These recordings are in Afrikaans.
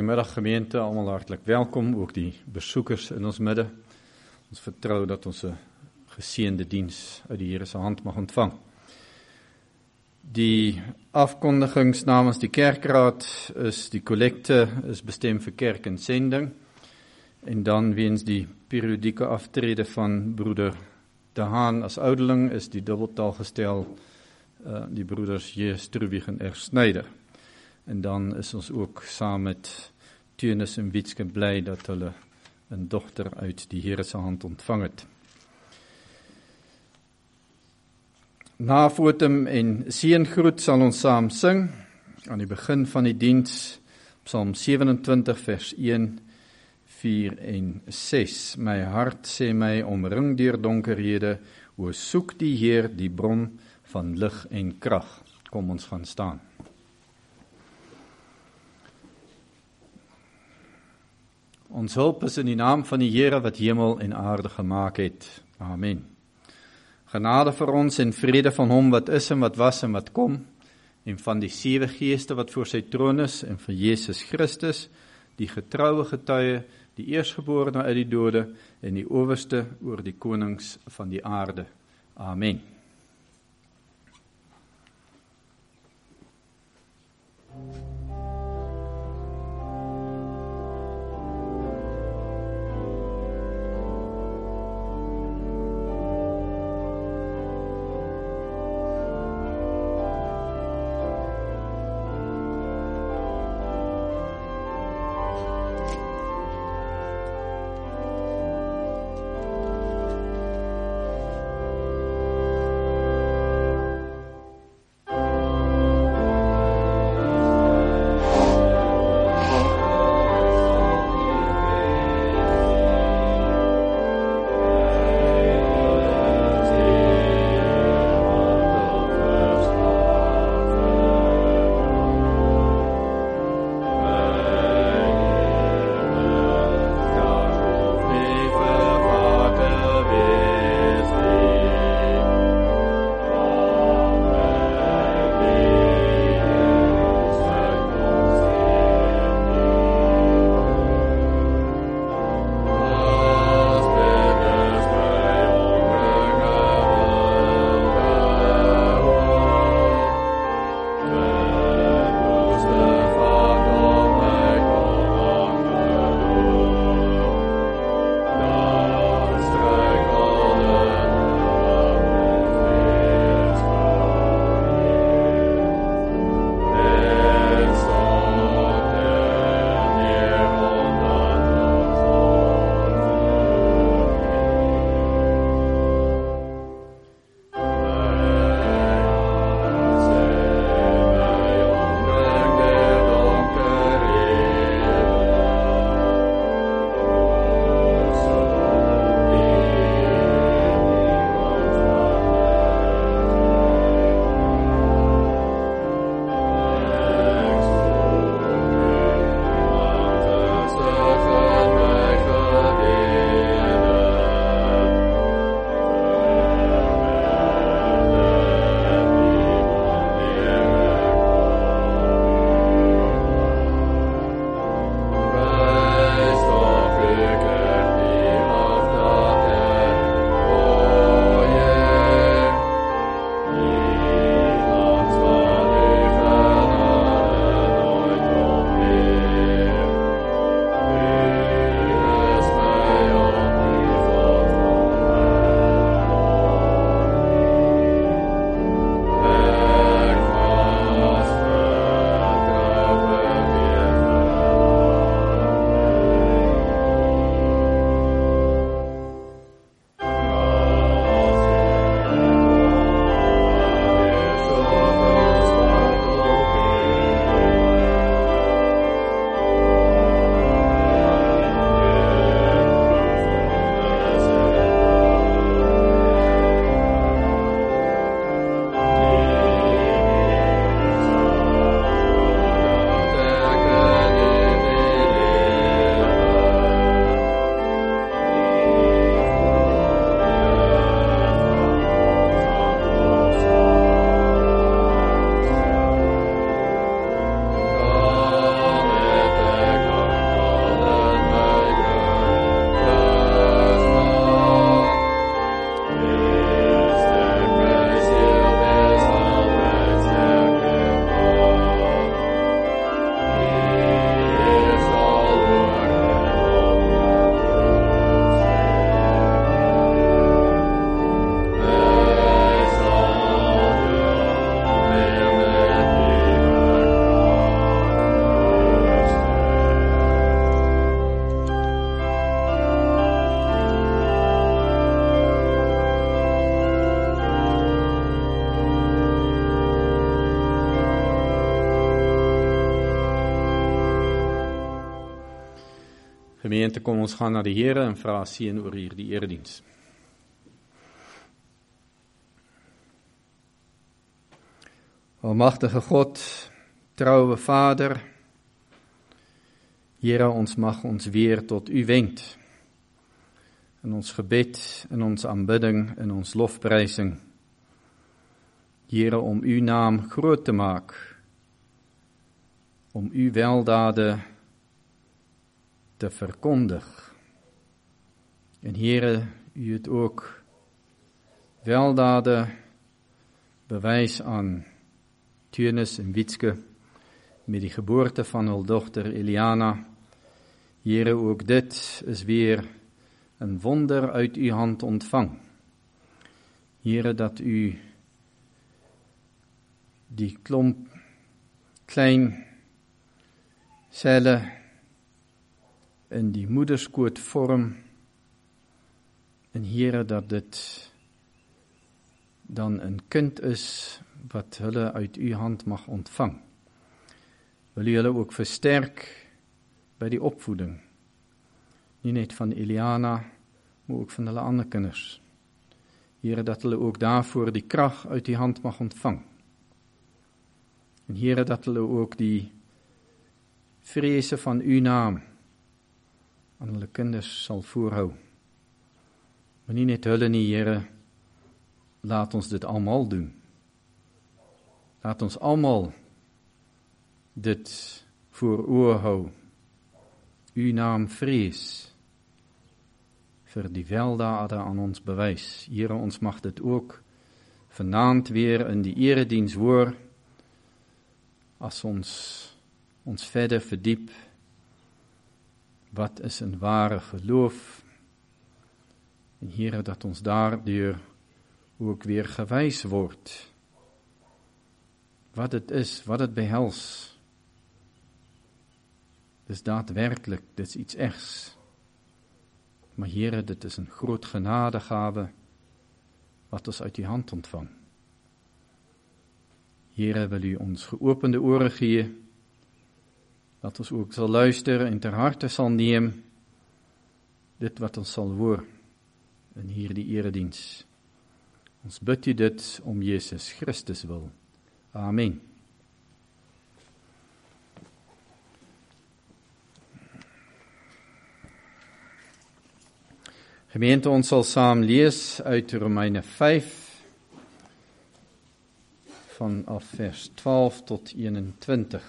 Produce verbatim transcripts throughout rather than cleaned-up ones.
Goeiemiddag gemeente, allemaal hartelijk welkom, ook die besoekers in ons midde. Ons vertrou dat ons 'n geseënde diens uit die Here se hand mag ontvang. Die afkondigings namens die kerkraad is die kollekte is bestem vir kerk en sending. En dan weens die periodieke aftrede van broeder De Haan as ouderling is die dubbeltaal gestel uh, die broeders J. Struwig en R. Snyder. En dan is ons ook saam met Teunus en Wietske bly dat hulle 'n dogter uit die Here se hand ontvang het. Na votum en seëngroet sal ons saam sing aan die begin van die diens, Psalm sewenentwintig vers een, vier en ses. My hart sê my omring deur donkerhede, o soek die Heer die bron van lig en krag. Kom ons gaan staan. Ons hulp is in die naam van die Here wat hemel en aarde gemaak het. Amen. Genade vir ons en vrede van hom wat is en wat was en wat kom, en van die sewe geeste wat voor sy troon is, en van Jesus Christus, die getroue getuie, die eerstgeborene uit die dode, en die owerste oor die konings van die aarde. Amen. Gemeente, kom ons gaan na die Here en vra seën oor hierdie erediens. Almagtige God, troue Vader, Here, ons mag ons weer tot U wend, in ons gebed, in ons aanbidding, in ons lofprysing, Here, om U naam groot te maak, om U weldade te verkondig. En Here, U het ook weldade bewys aan Teunis en Witske met die geboorte van hul dogter Eliana. Here, ook dit is weer een wonder uit U hand ontvang. Here, dat U die klomp klein selle in die moederskoot vorm, en Here, dat dit dan een kind is wat hulle uit U hand mag ontvang. Wil U hulle ook versterk by die opvoeding, nie net van Eliana, maar ook van hulle ander kinders. Here, dat hulle ook daarvoor die krag uit U hand mag ontvang. En Here, dat hulle ook die vrese van U naam aan hulle kinders sal voorhou. Maar nie net hulle nie, Here, laat ons dit almal doen. Laat ons almal dit voor oë hou. U naam vrees vir die weldade aan ons bewys. Here, ons mag dit ook vanaand weer in die erediens hoor, as ons ons verder verdiep. Wat is een ware geloof? En Here, dat ons daardeur ook weer gewys word. Wat het is, wat het behels. Dis daadwerklik, dit is iets egs. Maar Here, dit is een groot genadegawe, wat ons uit U hand ontvang. Here, wil U ons geopende ore gee, dat ons ook sal luister en ter harte sal neem, dit wat ons sal hoor in hierdie erediens. Ons bid U dit om Jesus Christus wil. Amen. Gemeente, ons sal saam lees uit Romeine vyf, vanaf vers twaalf tot eenentwintig.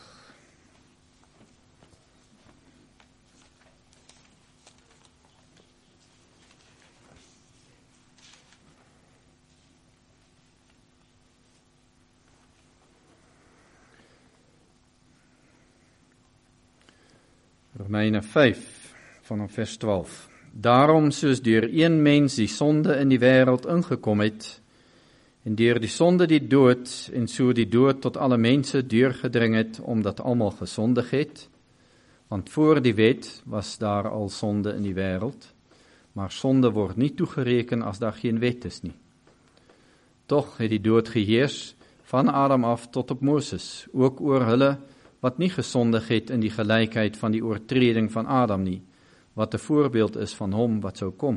Romeine vyf, vanaf vers twaalf. Daarom, soos deur een mens die sonde in die wêreld ingekom het, en deur die sonde die dood, en so die dood tot alle mense deurgedring het, omdat almal gesondig het, want voor die wet was daar al sonde in die wêreld, maar sonde word nie toegereken as daar geen wet is nie. Toch het die dood geheers van Adam af tot op Moses, ook oor hulle wat nie gesondig het in die gelykheid van die oortreding van Adam nie, wat 'n voorbeeld is van hom wat sou kom.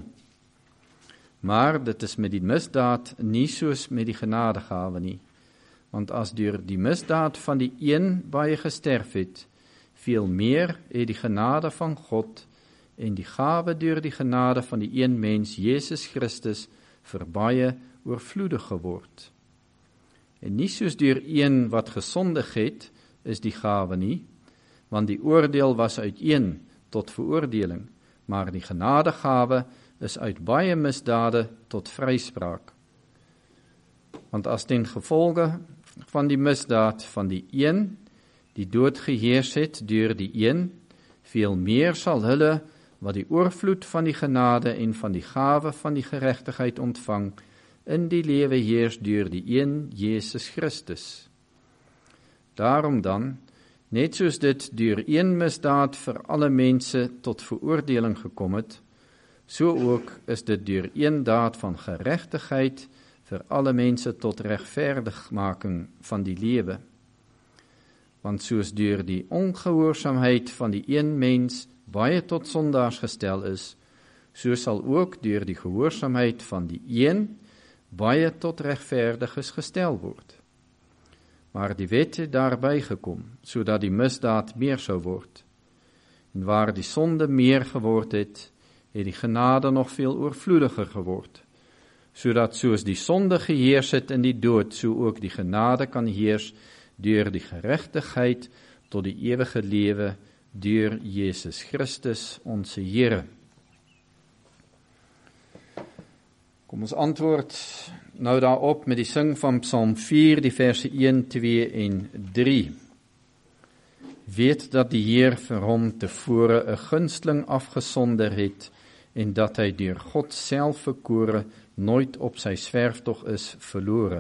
Maar dit is met die misdaad nie soos met die genadegawe nie, want as deur die misdaad van die een baie gesterf het, veel meer het die genade van God en die gawe deur die genade van die een mens, Jesus Christus, vir baie oorvloedig geword. En nie soos deur een wat gesondig het, is die gawe nie, want die oordeel was uit een tot veroordeling, maar die genadegawe is uit baie misdade tot vryspraak. Want as ten gevolge van die misdaad van die een, die dood geheers het deur die een, veel meer sal hulle, wat die oorvloed van die genade en van die gawe van die geregtigheid ontvang, in die lewe heers deur die een, Jesus Christus. Daarom dan, net soos dit deur een misdaad vir alle mense tot veroordeling gekom het, so ook is dit deur een daad van geregtigheid vir alle mense tot regverdigmaking van die lewe. Want soos deur die ongehoorsaamheid van die een mens baie tot sondaars gestel is, so sal ook deur die gehoorsaamheid van die een baie tot regverdiges gestel word. Maar die wet het daarby gekom, sodat die misdaad meer sou word. En waar die sonde meer geword het, het die genade nog veel oorvloediger geword, sodat soos die sonde geheers het in die dood, so ook die genade kan heers deur die geregtigheid tot die ewige lewe deur Jesus Christus, onze Here. Kom ons antwoord nou daarop met die sing van Psalm vier, die verse een, twee en drie. Weet dat die Heer vir hom tevore 'n gunsteling afgesonder het en dat hy deur God self verkore nooit op sy swerftog is verlore.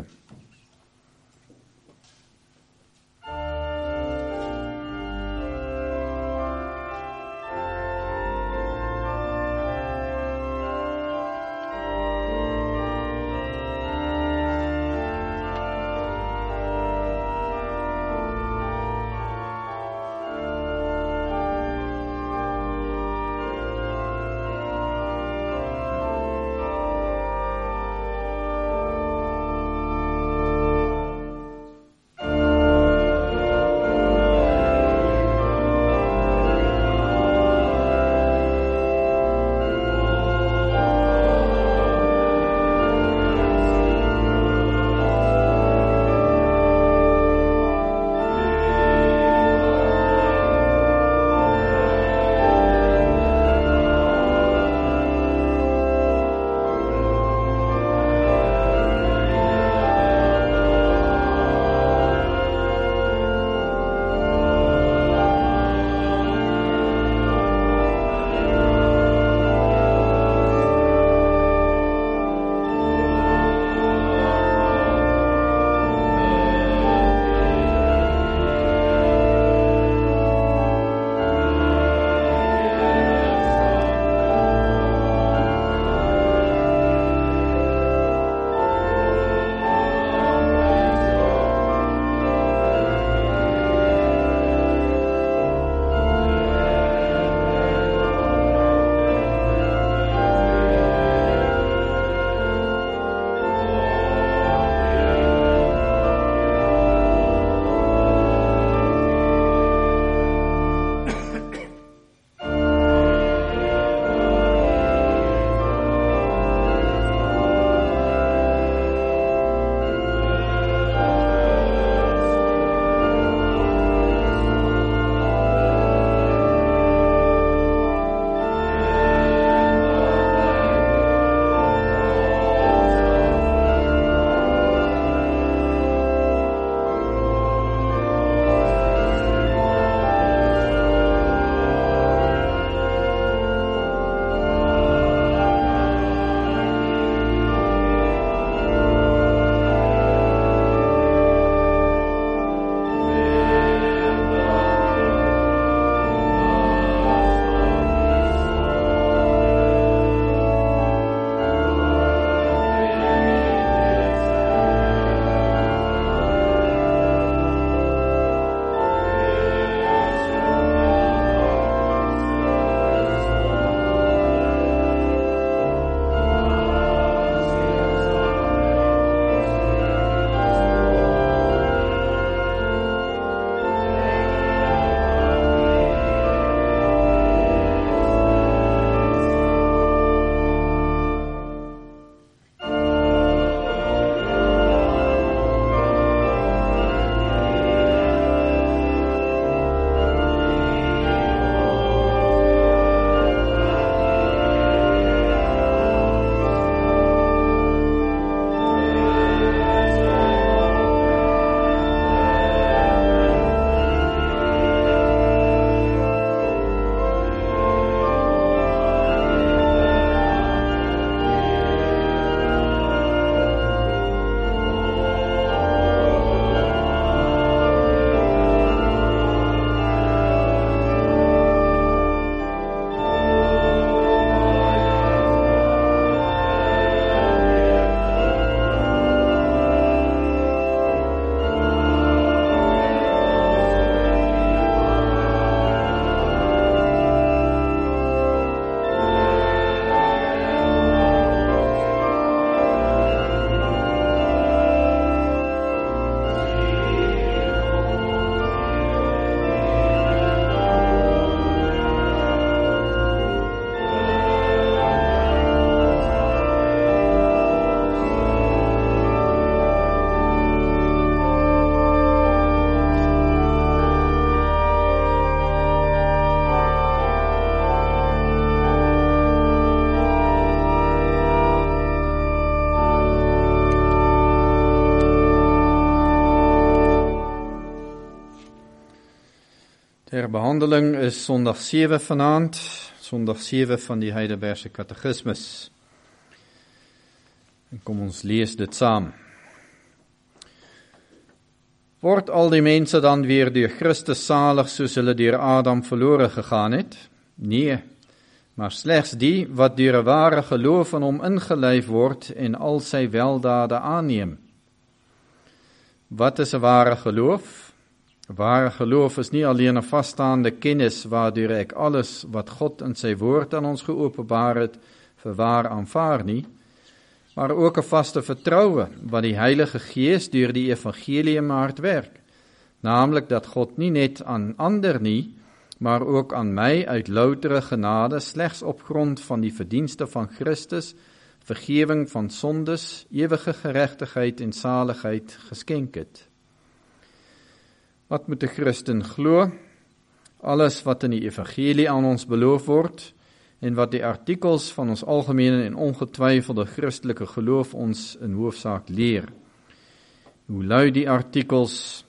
Ter behandeling is Sondag sewe vanaand, Sondag sewe van die Heidelbergse Katekismus. En kom ons lees dit saam. Word al die mense dan weer deur Christus salig soos hulle deur Adam verlore gegaan het? Nee, maar slegs die wat deur 'n ware geloof in hom ingelyf word en al sy weldade aanneem. Wat is 'n ware geloof? Ware geloof is nie alleen 'n vasstaande kennis waardeur ek alles wat God in sy woord aan ons geopenbaar het vir waar aanvaar nie, maar ook 'n vaste vertroue wat die Heilige Gees deur die evangelie in my hart werk, naamlik dat God nie net aan ander nie, maar ook aan my uit loutere genade slegs op grond van die verdienste van Christus, vergewing van sondes, ewige geregtigheid en saligheid geskenk het. Wat moet 'n Christen glo? Alles wat in die evangelie aan ons beloof word en wat die artikels van ons algemene en ongetwyfelde Christelike geloof ons in hoofsaak leer. Hoe lui die artikels?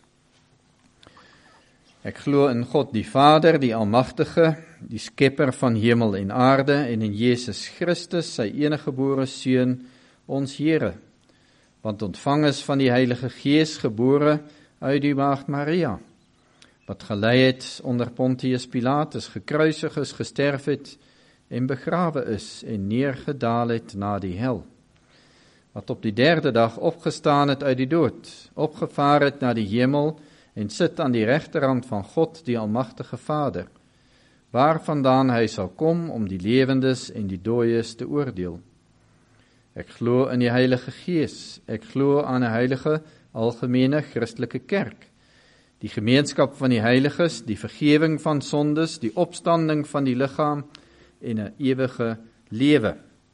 Ek glo in God die Vader, die Almagtige, die Skepper van hemel en aarde, en in Jesus Christus, sy eniggebore Seun, ons Here, want ontvang is van die Heilige Gees, gebore uit die maagd Maria, wat gelei het onder Pontius Pilatus, gekruisig is, gesterf het en begrawe is en neergedaal het na die hel, wat op die derde dag opgestaan het uit die dood, opgevaar het na die hemel en sit aan die regterhand van God, die Almagtige Vader, waarvandaan hy sal kom om die lewendes en die dooies te oordeel. Ek glo in die Heilige Gees, ek glo aan 'n heilige algemene Christelike kerk, die gemeenskap van die heiliges, die vergewing van sondes, die opstanding van die liggaam en 'n ewige lewe.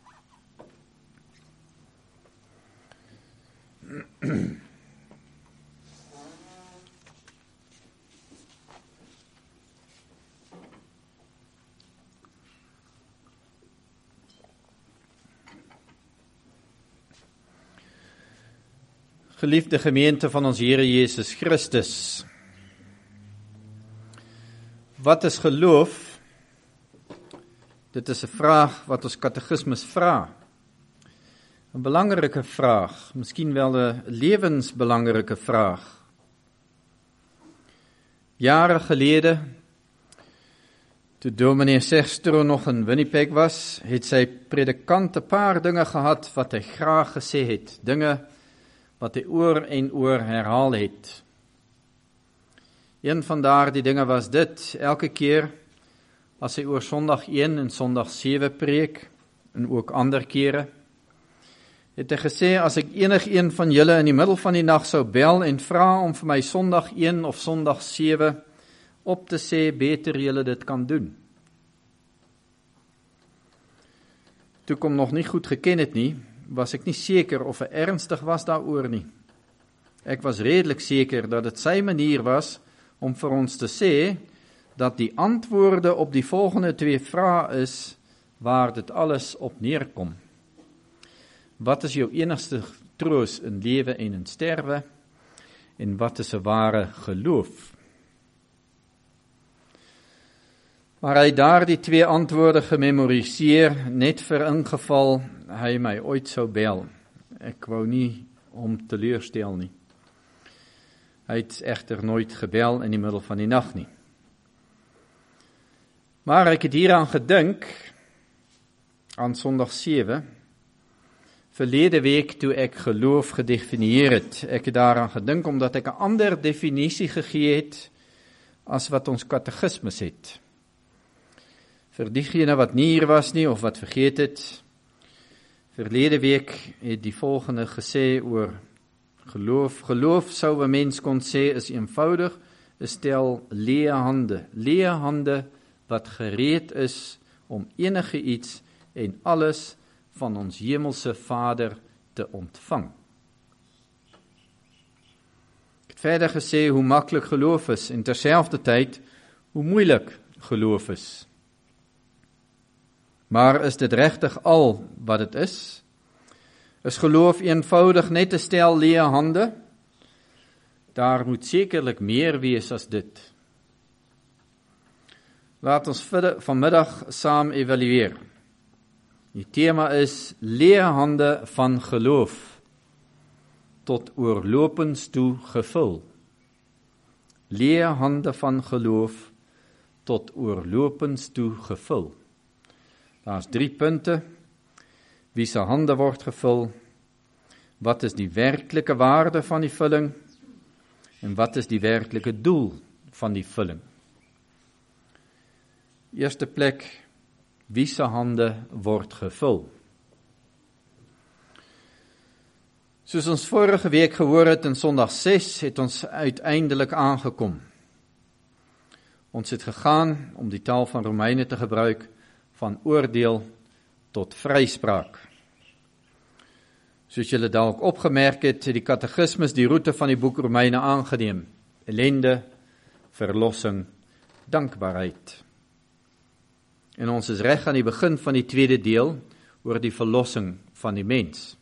Geliefde gemeente van ons Here Jesus Christus, wat is geloof? Dit is 'n vraag wat ons katekismus vra. 'n Belangrike vraag, miskien wel 'n lewensbelangrike vraag. Jare gelede, toe dominee Sextro nog in Winnipeg was, het sy predikant 'n paar dinge gehad wat hy graag gesê het, dinge wat hy oor en oor herhaal het. Een van daardie dinge was dit, elke keer as hy oor Sondag een en Sondag sewe preek, en ook ander kere, het hy gesê, as ek enig een van julle in die middel van die nag sou bel en vra om vir my Sondag een of Sondag sewe op te sê, beter julle dit kan doen. Toe ek hom nog nie goed geken het nie, was ek nie seker of hy ernstig was daaroor nie. Ek was redelik seker dat dit sy manier was om vir ons te sê dat die antwoorde op die volgende twee vrae is waar dit alles op neerkom. Wat is jou enigste troos in lewe en in sterwe? En wat is 'n ware geloof? Maar hy het daardie twee antwoorde gememoriseer, net vir ingeval hy my ooit sou bel. Ek wou nie hom teleurstel nie. Hy het egter nooit gebel in die middel van die nag nie. Maar ek het hieraan gedink, aan Sondag sewe, verlede week toe ek geloof gedefinieer het. Ek het daaraan gedink omdat ek 'n ander definisie gegee het as wat ons katekismus het. Vir diegene wat nie hier was nie of wat vergeet het, verlede week het die volgende gesê oor geloof. Geloof sou 'n mens kon sê is eenvoudig 'n stel leë hande, leë hande wat gereed is om enige iets en alles van ons hemelse Vader te ontvang. Ek het verder gesê hoe maklik geloof is en terselfdertyd hoe moeilik geloof is. Maar is dit regtig al wat dit is? Is geloof eenvoudig net 'n stel leë hande? Daar moet sekerlik meer wees as dit. Laat ons vanmiddag saam evalueer. Die tema is leerhande van geloof tot oorlopends toe gevul. Leerhande van geloof tot oorlopends toe gevul. Daar's drie punte. Wie se hande word gevul? Wat is die werklike waarde van die vulling? En wat is die werklike doel van die vulling? Eerste plek, wie se hande word gevul? Soos ons vorige week gehoor het in Sondag ses, het ons uiteindelik aangekom. Ons het gegaan, om die taal van Romeine te gebruik, van oordeel tot vryspraak. Soos julle dalk opgemerk het, het die katekismus die roete van die boek Romeine aangeneem. Ellende, verlossing, dankbaarheid. En ons is reg aan die begin van die tweede deel oor die verlossing van die mens.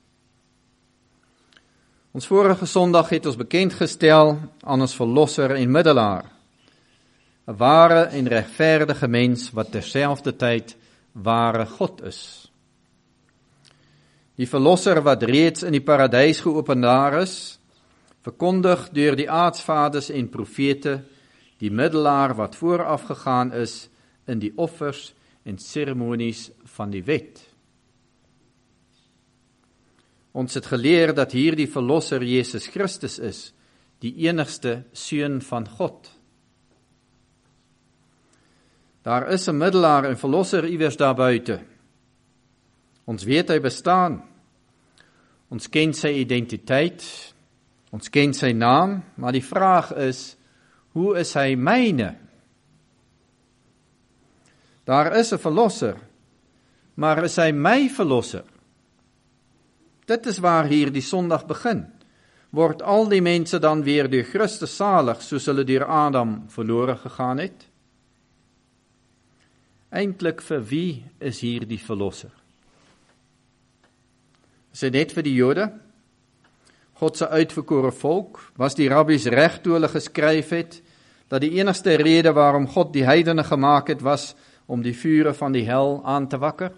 Ons vorige Sondag het ons bekendgestel aan ons verlosser en middelaar, 'n ware en regverdige mens wat terselfdertyd ware God is. Die verlosser wat reeds in die paradys geopenbaar is, verkondig deur die aartsvaders en profete, die middelaar wat vooraf gegaan is in die offers en seremonies van die wet. Ons het geleer dat hier die verlosser Jesus Christus is, die enigste seun van God. Daar is 'n middelaar en verlosser iewers daar buite. Ons weet hy bestaan. Ons ken sy identiteit. Ons ken sy naam, maar die vraag is, hoe is hy myne? Daar is 'n verlosser, maar is hy my verlosser? Dit is waar hier die Sondag begin. Word al die mense dan weer deur Christus salig, soos hulle deur Adam verlore gegaan het? Eintlik vir wie is hier die verlosser? Is dit net vir die Jode? God se uitverkore volk? Was die rabbies reg toe hulle geskryf het, dat die enigste rede waarom God die heidene gemaak het, was om die vure van die hel aan te wakker?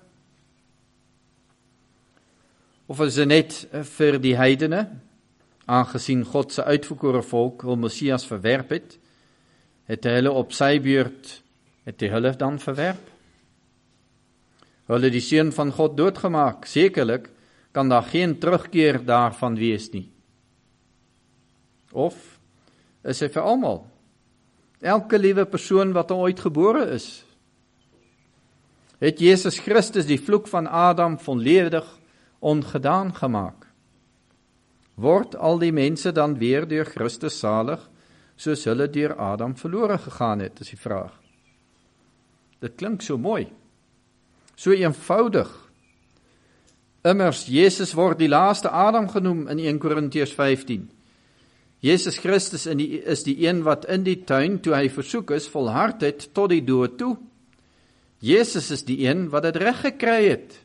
Of is dit net vir die heidene, aangesien God se uitverkore volk hul Messias verwerp het, het hy hulle op sy beurt, het hy hulle dan verwerp? Hulle die seun van God doodgemaak, sekerlik kan daar geen terugkeer daarvan wees nie. Of is hy vir almal? Elke liewe persoon wat ooit gebore is. Het Jesus Christus die vloek van Adam volledig ongedaan gemaak? Word al die mense dan weer deur Christus salig, soos hulle deur Adam verlore gegaan het, is die vraag. Dit klink so mooi, so eenvoudig. Immers, Jesus word die laaste Adam genoem in Eerste Korintiërs vyftien. Jesus Christus is die een wat in die tuin, toe hy versoek is, volhard het tot die dood toe. Jesus is die een wat dit reg gekry het.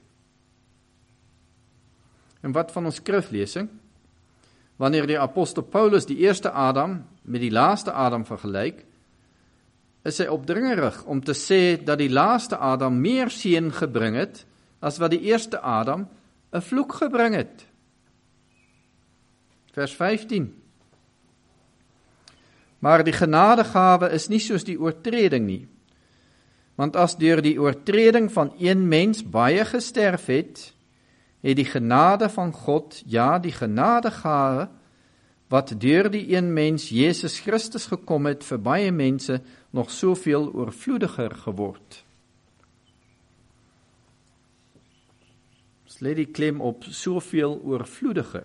En wat van ons skriflesing? Wanneer die apostel Paulus die eerste Adam met die laaste Adam vergelyk, is hy opdringerig om te sê dat die laaste Adam meer seën gebring het, as wat die eerste Adam 'n vloek gebring het. Vers vyftien. Maar die genadegawe is nie soos die oortreding nie. Want as deur die oortreding van een mens baie gesterf het, het die genade van God, ja, die genadegawe, wat deur die een mens Jesus Christus gekom het, vir baie mense nog soveel oorvloediger geword. Let die klem op soveel oorvloediger.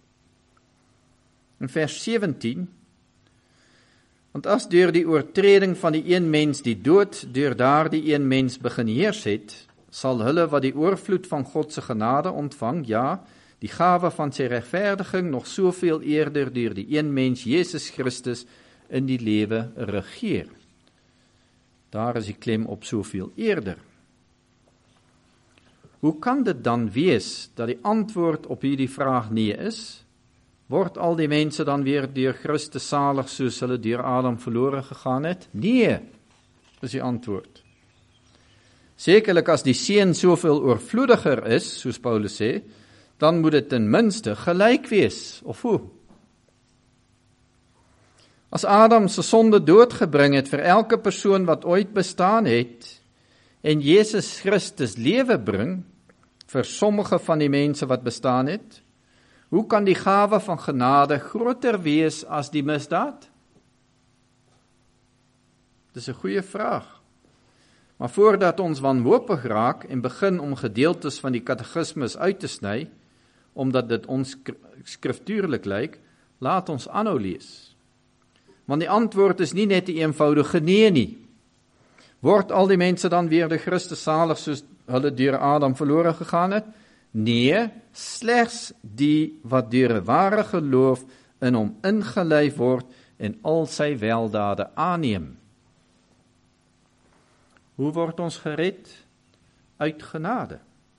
In vers sewentien, want as deur die oortreding van die een mens die dood deur daardie een mens begin heers het, sal hulle wat die oorvloed van God se genade ontvang, ja, die gawe van sy regverdiging nog soveel eerder deur die een mens Jesus Christus in die lewe regeer. Daar is die klem op soveel eerder. Hoe kan dit dan wees dat die antwoord op hierdie vraag nee is? Word al die mense dan weer deur Christus salig soos hulle deur Adam verlore gegaan het? Nee, is die antwoord. Sekerlik as die seën soveel oorvloediger is, soos Paulus sê, dan moet dit ten minste gelyk wees, of hoe? As Adam se sonde doodgebring het vir elke persoon wat ooit bestaan het, en Jesus Christus lewe bring vir sommige van die mense wat bestaan het, hoe kan die gawe van genade groter wees as die misdaad? Dis 'n goeie vraag. Maar voordat ons wanhoopig raak en begin om gedeeltes van die katekismes uit te sny, omdat dit ons skriftuurlik lyk, laat ons aanhou lees. Want die antwoord is nie net 'n eenvoudige nee nie. Word al die mense dan weer deur Christus salig soos hulle deur Adam verlore gegaan het? Nee, slegs die wat deur 'n ware geloof in hom ingelei word en al sy weldade aanneem. Hoe word ons gered? Uit genade.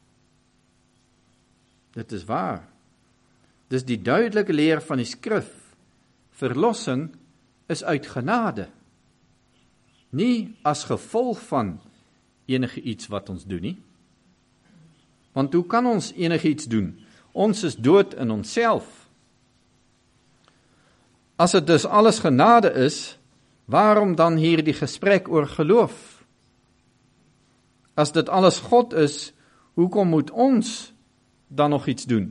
Dit is waar. Dis die duidelike leer van die skrif. Verlossing is uit genade. Nie as gevolg van enige iets wat ons doen nie. Want hoe kan ons enige iets doen? Ons is dood in onsself. As dit dus alles genade is, waarom dan hier die gesprek oor geloof? As dit alles God is, hoekom moet ons dan nog iets doen?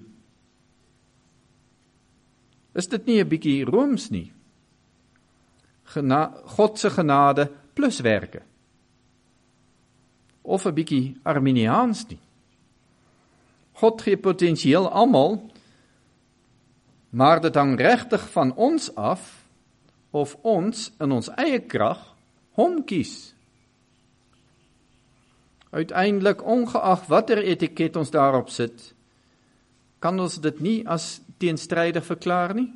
Is dit nie 'n bietjie rooms nie? Gena- God se genade plus werke. Of 'n bietjie Arminiaans nie. God gee potensieel almal, maar dit hang regtig van ons af, of ons in ons eie krag hom kies. Uiteindelik, ongeag watter etiket ons daarop sit, kan ons dit nie as teenstrydig verklaar nie.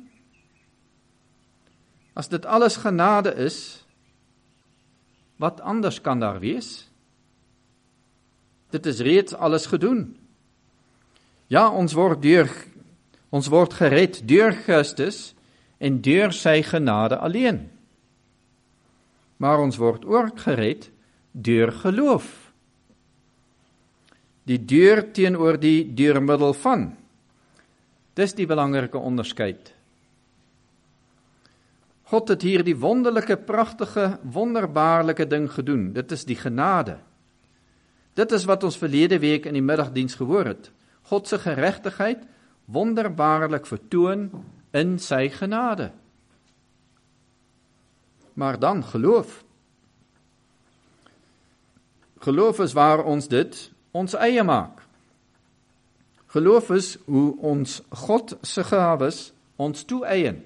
As dit alles genade is, wat anders kan daar wees? Dit is reeds alles gedoen. Ja, ons word deur, ons word gered deur Christus en deur sy genade alleen. Maar ons word ook gered deur geloof. Die deur teenoor die deurmiddel van. Dis die belangrike onderskeid. God het hier die wonderlike, pragtige, wonderbaarlike ding gedoen. Dit is die genade. Dit is wat ons verlede week in die middagdiens gehoor het. God se geregtigheid wonderbaarlik vertoon in sy genade. Maar dan geloof. Geloof is waar ons dit ons eie maak. Geloof is hoe ons God se gawes ons toeëien.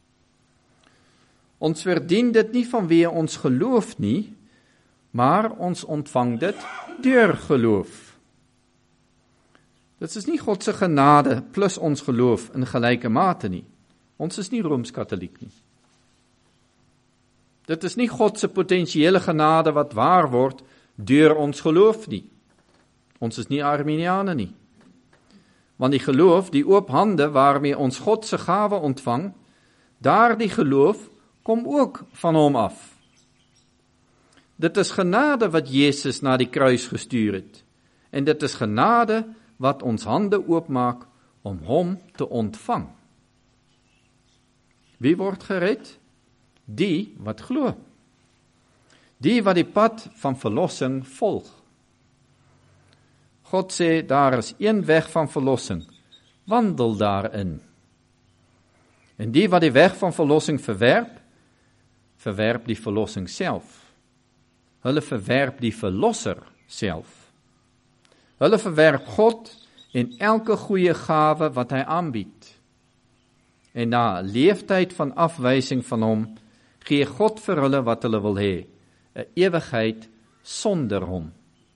Ons verdien dit nie vanweë ons geloof nie, maar ons ontvang dit deur geloof. Dit is nie God se genade plus ons geloof in gelyke mate nie. Ons is nie Rooms-Katoliek nie. Dit is nie God se potensiële genade wat waar word deur ons geloof nie. Ons is nie Arminiane nie. Want die geloof, die oop hande waarmee ons God se gawe ontvang, daardie geloof kom ook van hom af. Dit is genade wat Jesus na die kruis gestuur het. En dit is genade wat ons hande oopmaak om hom te ontvang. Wie word gered? Die wat glo. Die wat die pad van verlossing volg. God sê, daar is een weg van verlossing, wandel daarin. En die wat die weg van verlossing verwerp, verwerp die verlossing self. Hulle verwerp die verlosser self. Hulle verwerp God en elke goeie gawe wat hy aanbied. En na 'n leeftyd van afwysing van hom, gee God vir hulle wat hulle wil hê, 'n ewigheid sonder hom.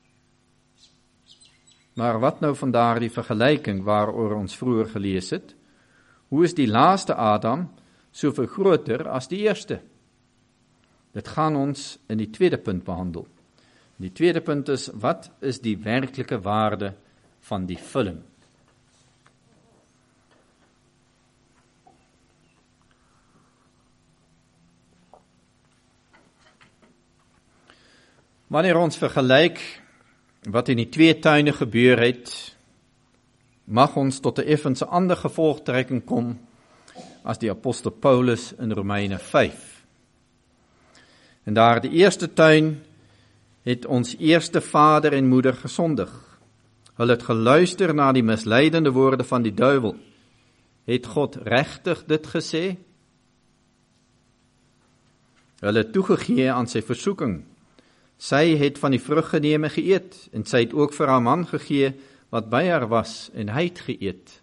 Maar wat nou van daardie vergelyking waaroor ons vroeër gelees het? Hoe is die laaste Adam soveel groter as die eerste? Dit gaan ons in die tweede punt behandel. Die tweede punt is, wat is die werklike waarde van die vulling? Wanneer ons vergelyk wat in die twee tuine gebeur het, mag ons tot 'n effens ander gevolgtrekking kom as die apostel Paulus in Romeine vyf. En daar die eerste tuin het ons eerste vader en moeder gesondig. Hulle het geluister na die misleidende woorde van die duiwel. Het God regtig dit gesê? Hulle het toegegee aan sy versoeking. Sy het van die vrug geneem en geëet, en sy het ook vir haar man gegee wat by haar was, en hy het geëet.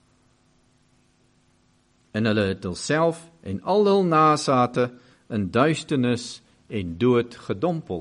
En hulle het hulself en al hul nasate in duisternis en dood gedompel.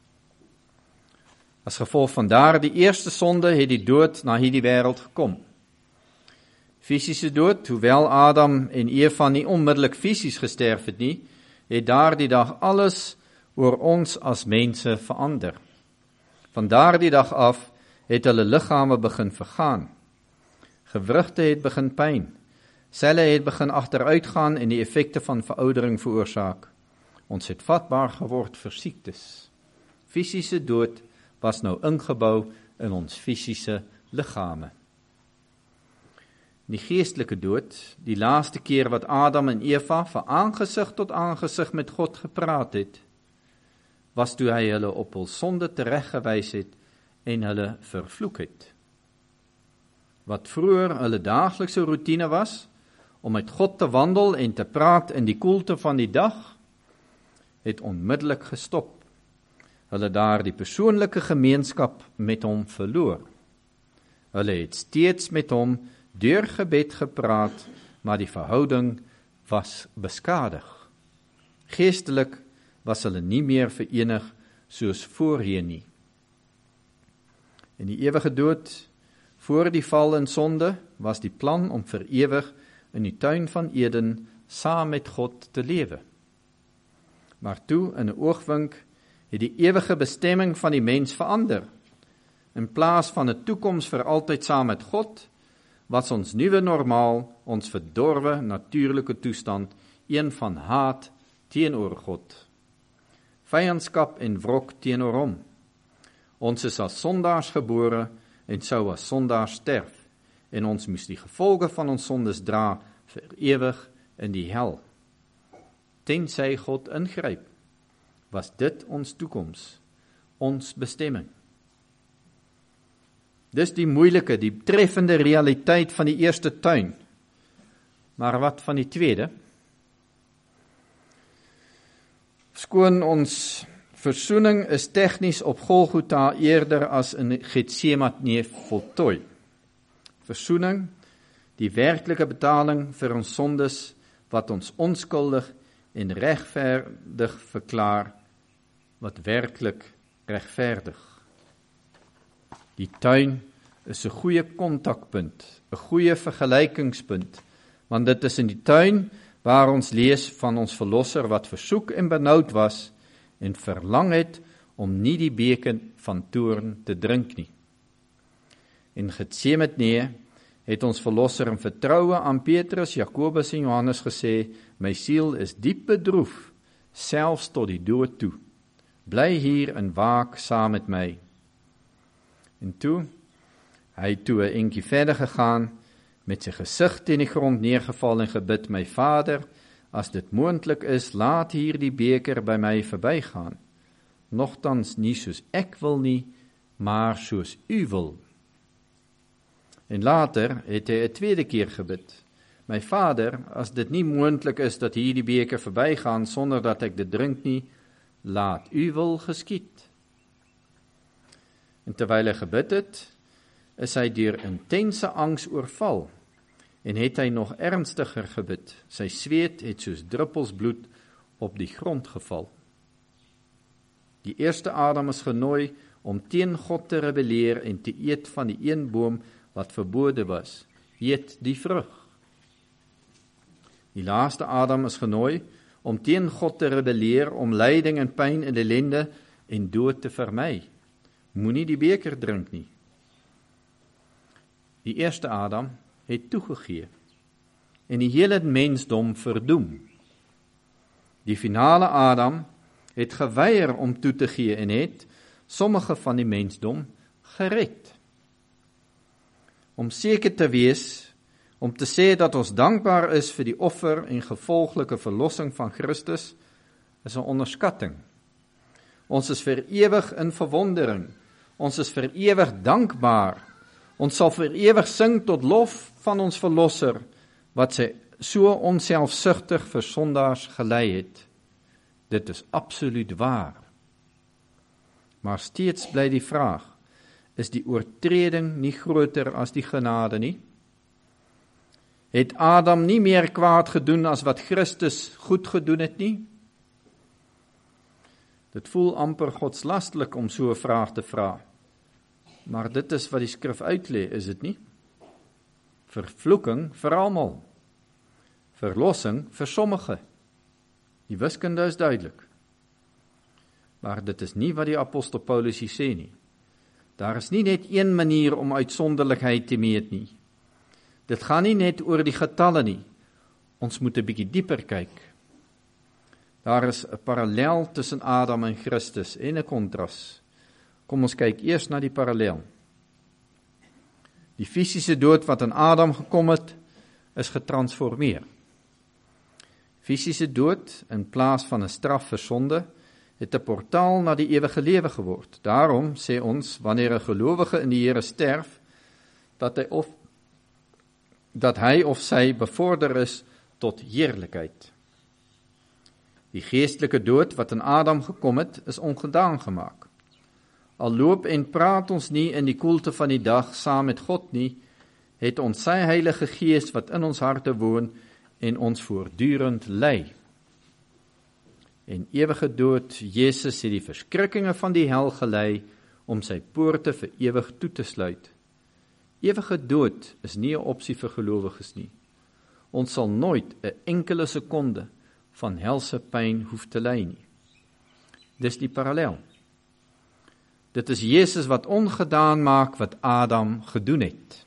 As gevolg van daardie eerste sonde het die dood na hierdie wêreld gekom. Fisiese dood, hoewel Adam en Eva nie onmiddellik fisies gesterf het nie, het daardie dag alles oor ons as mense verander. Van daardie dag af het hulle liggame begin vergaan. Gewrigte het begin pyn. Selle het begin agteruitgaan en die effekte van veroudering veroorsaak. Ons het vatbaar geword vir siektes. Fisiese dood was nou ingebou in ons fisiese liggame. Die geestelike dood, die laaste keer wat Adam en Eva van aangesig tot aangesig met God gepraat het, was toe hy hulle op hul sonde tereggewys het en hulle vervloek het. Wat vroeër hulle daaglikse roetine was, om met God te wandel en te praat in die koelte van die dag, het onmiddellik gestop. Hulle daar die persoonlike gemeenskap met hom verloor. Hulle het steeds met hom deur gebed gepraat, maar die verhouding was beskadig. Geestelik was hulle nie meer verenig soos voorheen nie. In die ewige dood, voor die val in sonde, was die plan om vir ewig in die tuin van Eden saam met God te lewe. Maar toe, in 'n oogwink, het die ewige bestemming van die mens verander. In plaas van 'n toekoms vir altyd saam met God, was ons nuwe normaal, ons verdorwe natuurlike toestand, een van haat teenoor God. Vyandskap en wrok teenoor hom. Ons is as sondaars gebore en sou as sondaars sterf, en ons moes die gevolge van ons sondes dra vir ewig in die hel. Tensy God ingryp, was dit ons toekoms, ons bestemming. Dis die moeilike, die treffende realiteit van die eerste tuin. Maar wat van die tweede? Skoon ons versoening is tegnies op Golgotha eerder as in Getsemane voltooi. Versoening, die werklike betaling vir ons sondes, wat ons onskuldig en regverdig verklaar, wat werklik regverdig. Die tuin is 'n goeie kontakpunt, 'n goeie vergelykingspunt, want dit is in die tuin waar ons lees van ons verlosser wat versoek en benoud was en verlang het om nie die beker van toorn te drink nie. In Getsemane het ons verlosser in vertroue aan Petrus, Jakobus en Johannes gesê, my siel is diep bedroef, selfs tot die dood toe. Bly hier en waak saam met my. En toe, hy het toe 'n entjie verder gegaan, met sy gesig teen die grond neergeval en gebid, my Vader, as dit moontlik is, laat hier die beker by my verbygaan. Nogtans nie soos ek wil nie, maar soos u wil. En later het hy 'n tweede keer gebid, my Vader, as dit nie moontlik is dat hier die beker verbygaan sonder dat ek dit drink nie, laat u wil geskied. En terwyl hy gebid het, is hy deur intense angs oorval, en het hy nog ernstiger gebid. Sy sweet het soos druppels bloed op die grond geval. Die eerste Adam is genooi om teen God te rebelleer en te eet van die een boom wat verbode was. Eet die vrug. Die laaste Adam is genooi om teen God te rebelleer, om lyding en pyn en ellende en dood te vermy. Moenie die beker drink nie. Die eerste Adam het toegegee en die hele mensdom verdoem. Die finale Adam het geweier om toe te gee en het, sommige van die mensdom gered. Om seker te wees, om te sê dat ons dankbaar is vir die offer en gevolglike verlossing van Christus, is 'n onderskatting. Ons is vir ewig in verwondering. Ons is vir ewig dankbaar. Ons sal vir ewig sing tot lof van ons Verlosser, wat sy so onselfsugtig vir sondaars gelei het. Dit is absoluut waar. Maar steeds bly die vraag, is die oortreding nie groter as die genade nie? Het Adam nie meer kwaad gedoen as wat Christus goed gedoen het nie? Dit voel amper godslastelik om so 'n vraag te vra. Maar dit is wat die skrif uitlê, is dit nie? Vervloeking vir almal. Verlossing vir sommige. Die wiskunde is duidelik. Maar dit is nie wat die apostel Paulus hier sê nie. Daar is nie net een manier om uitsonderlikheid te meet nie. Dit gaan nie net oor die getalle nie. Ons moet 'n bietjie dieper kyk. Daar is 'n parallel tussen Adam en Christus en 'n kontras. Kom ons kyk eers na die parallel. Die fisiese dood wat aan Adam gekom het, is getransformeer. Fisiese dood in plaas van 'n straf vir sonde, het 'n portaal na die ewige lewe geword. Daarom sê ons, wanneer 'n gelowige in die Here sterf, dat hy of dat hy of sy bevorder is tot heerlikheid. Die geestelike dood wat aan Adam gekom het, is ongedaan gemaak. Al loop en praat ons nie in die koelte van die dag saam met God nie, het ons sy Heilige Gees wat in ons harte woon en ons voortdurend lei. En ewige dood, Jesus het die verskrikkinge van die hel gelei om sy poorte vir ewig toe te sluit. Ewige dood is nie 'n opsie vir gelowiges nie. Ons sal nooit 'n enkele sekonde van helse pyn hoef te ly nie. Dis die parallel. Dit is Jesus wat ongedaan maak wat Adam gedoen het.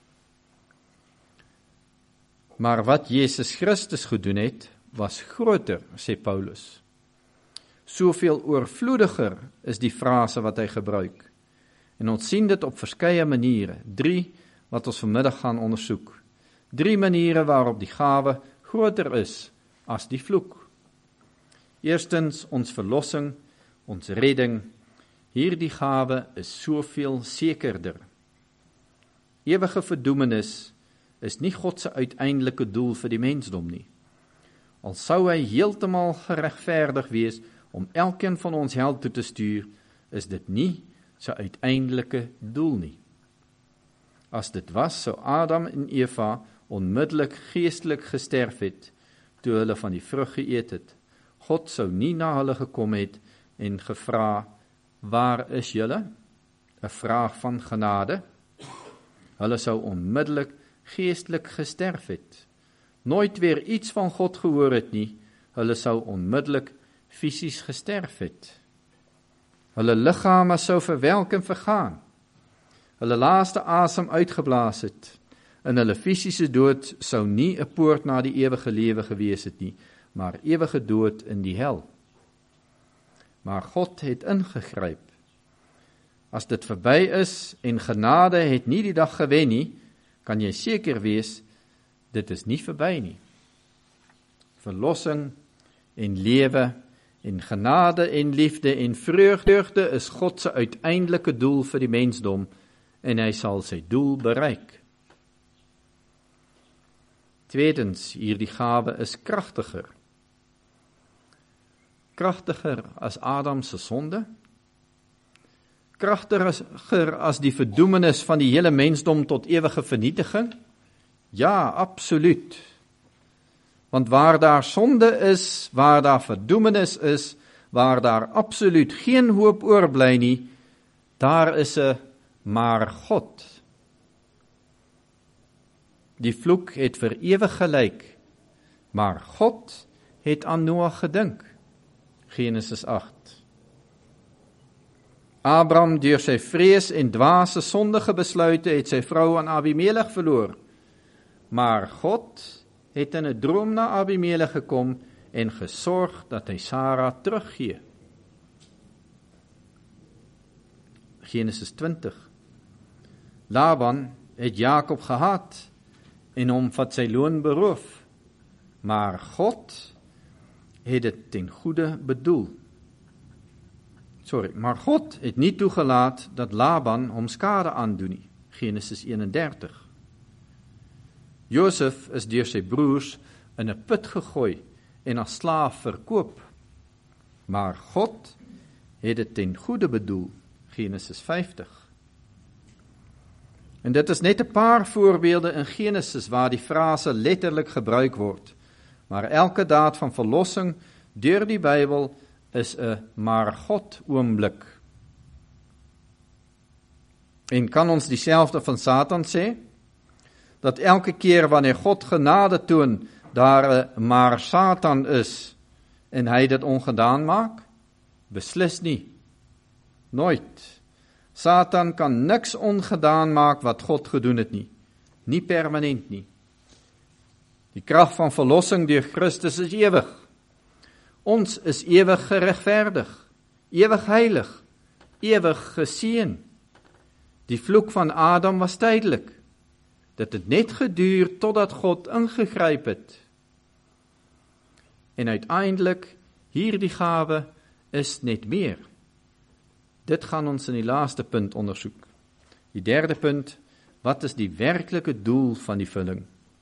Maar wat Jesus Christus gedoen het, was groter, sê Paulus. Soveel oorvloediger is die frase wat hy gebruik. En ons sien dit op verskeie maniere, drie wat ons vanmiddag gaan ondersoek. Drie maniere waarop die gawe groter is as die vloek. Eerstens, ons verlossing, ons redding. Hierdie gawe is soveel sekerder. Ewige verdoemenis is nie God se uiteindelike doel vir die mensdom nie. Al sou hy heeltemal geregverdig wees om elkeen van ons hel toe te stuur, is dit nie sy uiteindelike doel nie. As dit was, sou Adam en Eva onmiddellik geestelik gesterf het, toe hulle van die vrug geëet het. God sou nie na hulle gekom het en gevra, waar is julle? 'n Vraag van genade. Hulle sou onmiddellik geestelik gesterf het. Nooit weer iets van God gehoor het nie, hulle sou onmiddellik fisies gesterf het. Hulle liggame sou verwelk en vergaan. Hulle laaste asem uitgeblaas het. In hulle fisiese dood sou nie 'n poort na die ewige lewe gewees het nie, maar ewige dood in die hel. Maar God het ingegryp. As dit verby is en genade het nie die dag gewen nie, kan jy seker wees, dit is nie verby nie. Verlossing en lewe en genade en liefde en vreugde is God se uiteindelike doel vir die mensdom en hy sal sy doel bereik. Tweedens, hierdie gawe is kragtiger. Kragtiger as Adam se sonde, kragtiger as die verdoemenis van die hele mensdom tot ewige vernietiging? Ja, absoluut. Want waar daar sonde is, waar daar verdoemenis is, waar daar absoluut geen hoop oorbly nie, daar is 'n maar God. Die vloek het vir ewig gelyk, maar God het aan Noag gedink. Genesis agt. Abraham deur sy vrees en dwaase sondige besluite het sy vrou aan Abimelech verloor. Maar God het in 'n droom na Abimelech gekom en gesorg dat hy Sara teruggee. Genesis twintig. Laban het Jakob gehaat en hom van sy loon beroof, maar God het dit ten goeie bedoel. Sorry, maar God het nie toegelaat dat Laban hom skade aandoen nie. Genesis eenendertig. Josef is deur sy broers in 'n put gegooi en as slaaf verkoop, maar God het dit ten goeie bedoel. Genesis vyftig. En dit is net 'n paar voorbeelde in Genesis waar die frase letterlik gebruik word, maar elke daad van verlossing deur die Bybel is 'n maar God oomblik. En kan ons dieselfde van Satan sê? Dat elke keer wanneer God genade toon, daar 'n maar Satan is en hy dit ongedaan maak? Beslis nie. Nooit. Satan kan niks ongedaan maak wat God gedoen het nie. Nie permanent nie. Die krag van verlossing deur Christus is ewig. Ons is ewig geregverdig, ewig heilig, ewig geseën. Die vloek van Adam was tydelik. Dit het net geduur totdat God ingegryp het. En uiteindelik, hierdie gawe is net meer. Dit gaan ons in die laaste punt ondersoek. Die derde punt, wat is die werklike doel van die vulling?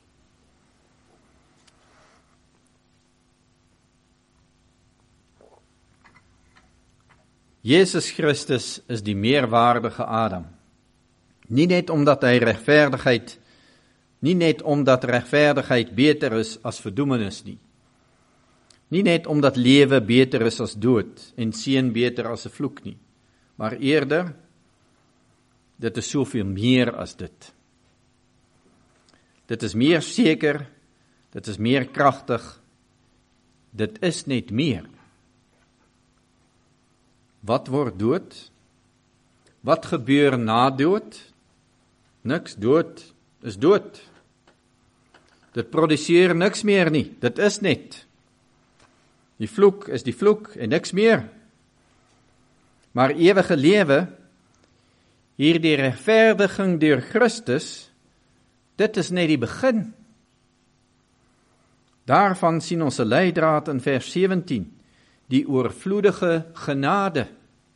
Jesus Christus is die meerwaardige Adam. Nie net omdat hy regverdigheid, nie net omdat regverdigheid beter is as verdoemenis nie. Nie net omdat lewe beter is as dood en seën beter as 'n vloek nie, maar eerder, dit is soveel meer as dit. Dit is meer seker, dit is meer kragtig, dit is net meer. Wat word dood? Wat gebeur na dood? Niks, dood is dood. Dit produseer niks meer nie, dit is net. Die vloek is die vloek en niks meer. Maar ewige lewe, hierdie regverdiging deur Christus, dit is net die begin. Daarvan sien ons 'n leidraad in vers sewentien, die oorvloedige genade.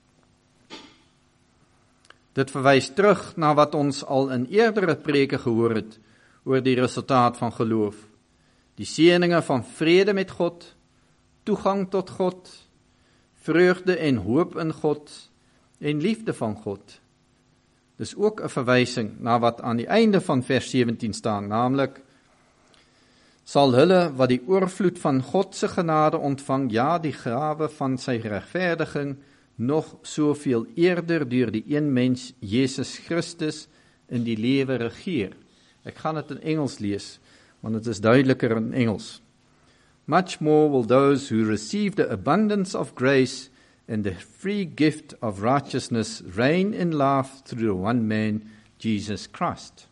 Dit verwys terug na wat ons al in eerdere preke gehoor het oor die resultaat van geloof. Die seëninge van vrede met God, toegang tot God, vreugde en hoop in God en liefde van God. Dis ook 'n verwysing na wat aan die einde van vers sewentien staan, naamlik sal hulle wat die oorvloed van God se genade ontvang, ja, die gawe van sy regverdiging, nog soveel eerder deur die een mens, Jesus Christus, in die lewe regeer. Ek gaan dit in Engels lees, want dit is duideliker in Engels. Much more will those who receive the abundance of grace and the free gift of righteousness reign in life through the one man, Jesus Christ.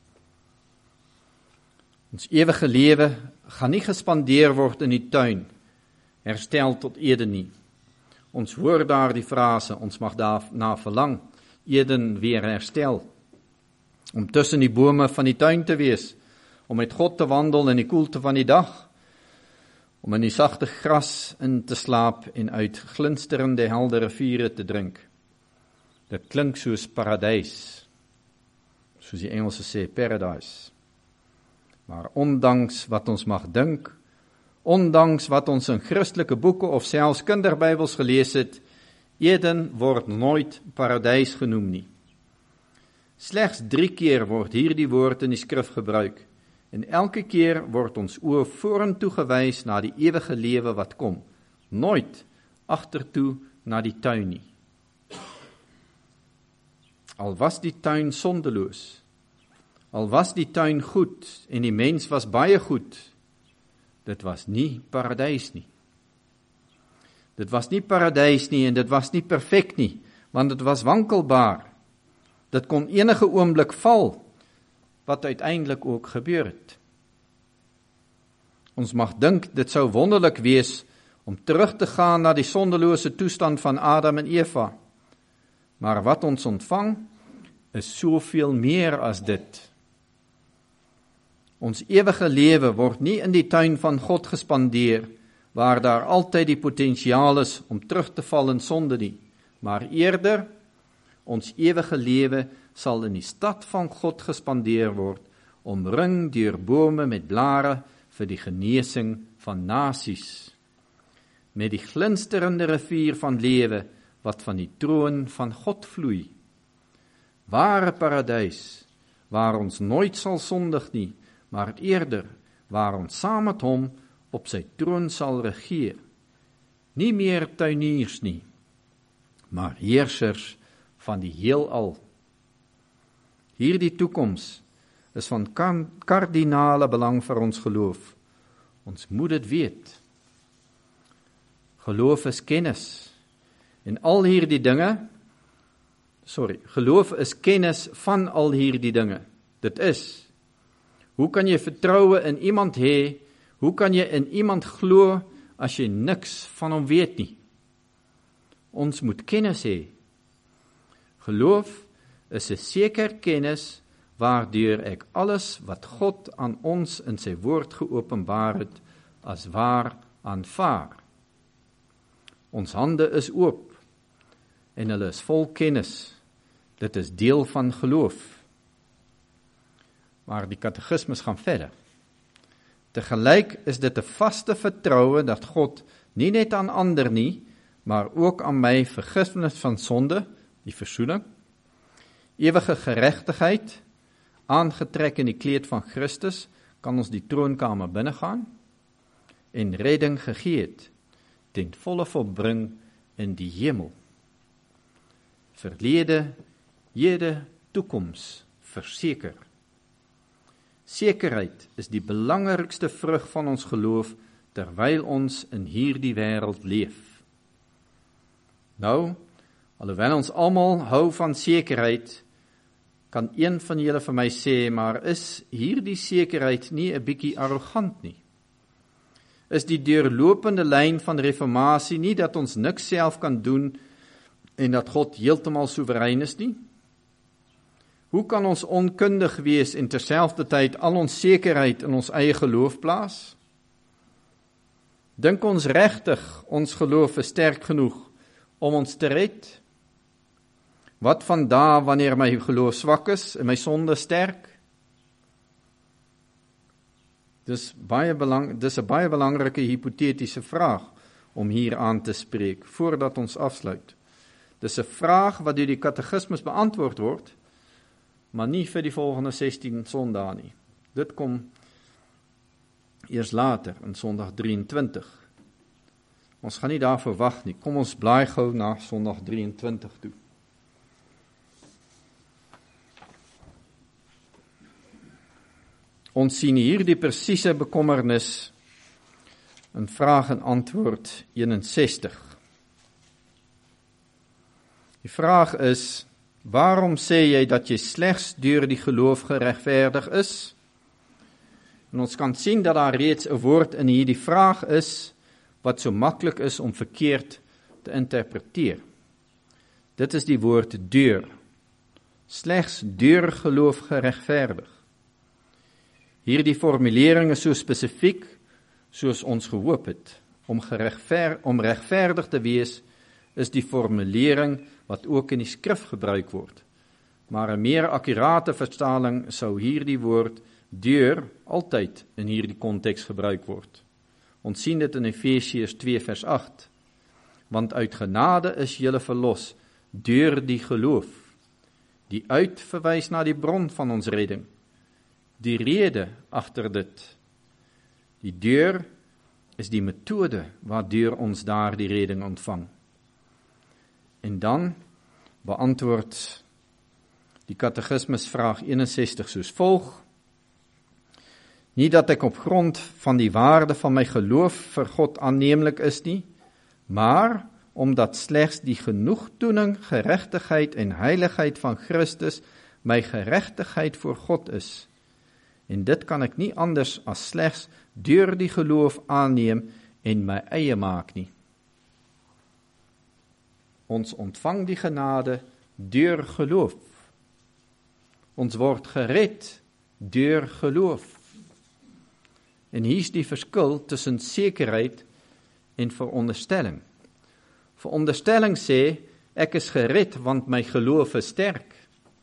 Ons ewige lewe gaan nie gespandeer word in die tuin, herstel tot Eden nie. Ons hoor daar die frase, ons mag daarna verlang, Eden weer herstel, om tussen die bome van die tuin te wees, om met God te wandel in die koelte van die dag, om in die sagte gras in te slaap en uit glinsterende helder riviere te drink. Dit klink soos paradys, soos die Engelse sê, paradise. Maar ondanks wat ons mag dink, ondanks wat ons in Christelike boeke of selfs kinderbybels gelees het, Eden word nooit paradys genoem nie. Slegs drie keer word hierdie woord in die skrif gebruik, en elke keer word ons oë vorentoe gewys na die ewige lewe wat kom, nooit agtertoe na die tuin nie. Al was die tuin sondeloos, al was die tuin goed en die mens was baie goed, dit was nie paradys nie. Dit was nie paradys nie en dit was nie perfek nie, want dit was wankelbaar. Dit kon enige oomblik val, wat uiteindelik ook gebeur het. Ons mag dink dit sou wonderlik wees om terug te gaan na die sondelose toestand van Adam en Eva, Maar wat ons ontvang, is soveel meer as dit. Ons ewige lewe word nie in die tuin van God gespandeer, waar daar altyd die potensiaal is om terug te val in sonde nie, maar eerder, ons ewige lewe sal in die stad van God gespandeer word, omring deur bome met blare vir die genesing van nasies, met die glinsterende rivier van lewe, wat van die troon van God vloei. Ware paradys, waar ons nooit sal sondig nie, maar eerder, waar ons saam met hom op sy troon sal regeer. Nie meer tuiniers nie, maar heersers van die heelal. Hierdie toekoms is van kardinale belang vir ons geloof. Ons moet dit weet. Geloof is kennis. En al hierdie dinge, sorry, geloof is kennis van al hierdie dinge. Dit is, hoe kan jy vertroue in iemand hê, hoe kan jy in iemand glo, as jy niks van hom weet nie? Ons moet kennis hê. Geloof is 'n seker kennis, waardeur ek alles wat God aan ons in sy woord geopenbaar het, as waar aanvaar. Ons hande is oop, en hulle is vol kennis. Dit is deel van geloof. Maar die katekismes gaan verder. Tegelyk is dit 'n vaste vertroue dat God nie net aan ander nie, maar ook aan my vergifnis van sonde, die versoening, ewige geregtigheid, aangetrek in die kleed van Christus, kan ons die troonkamer binnegaan, en redding gegee het, ten volle volbring in die hemel. Verlede, hede, toekoms, verseker. Sekerheid is die belangrikste vrug van ons geloof, terwyl ons in hierdie wêreld leef. Nou, alhoewel ons almal hou van sekerheid, kan een van julle vir my sê, maar is hierdie sekerheid nie 'n bietjie arrogant nie? Is die deurlopende lyn van reformatie nie dat ons niks self kan doen en dat God heeltemal soewerein is nie? Hoe kan ons onkundig wees en terselfdertyd al ons sekerheid in ons eie geloof plaas? Dink ons regtig ons geloof is sterk genoeg om ons te red? Wat van dae wanneer my geloof swak is en my sonde sterk? Dis baie belang, dis 'n baie belangrike hipotetiese vraag om hier aan te spreek, voordat ons afsluit. Dis 'n vraag wat deur die katekismes beantwoord word, maar nie vir die volgende sestien Sondae nie. Dit kom eers later, in Sondag drieëntwintig. Ons gaan nie daarvoor wag nie. Kom ons blaai gou na Sondag drieëntwintig toe. Ons sien hier die presiese bekommernis in vraag en antwoord eenensestig. Die vraag is, waarom sê jy dat jy slegs deur die geloof geregverdig is? En ons kan sien dat daar reeds 'n woord in hierdie vraag is, wat so maklik is om verkeerd te interpreteer. Dit is die woord deur. Slegs deur geloof geregverdig. Hierdie formulering is so spesifiek, soos ons gehoop het. Om, geregver, om regverdig te wees, is die formulering wat ook in die skrif gebruik word. Maar 'n meer akkurate vertaling sou hierdie woord deur altyd in hierdie konteks gebruik word. Ons sien dit in Efesiërs twee vers agt. Want uit genade is julle verlos deur die geloof. Die uit verwys na die bron van ons redding. Die rede agter dit. Die deur is die metode waardeur ons daar die redding ontvang. En dan beantwoord die katekismes vraag eenensestig soos volg. Nie dat ek op grond van die waarde van my geloof vir God aanneemlik is nie, maar omdat slegs die genoegdoening, geregtigheid en heiligheid van Christus my geregtigheid voor God is. En dit kan ek nie anders as slegs deur die geloof aanneem en my eie maak nie. Ons ontvang die genade deur geloof. Ons word gered deur geloof. En hier is die verskil tussen sekerheid en veronderstelling. Veronderstelling sê, ek is gered want my geloof is sterk.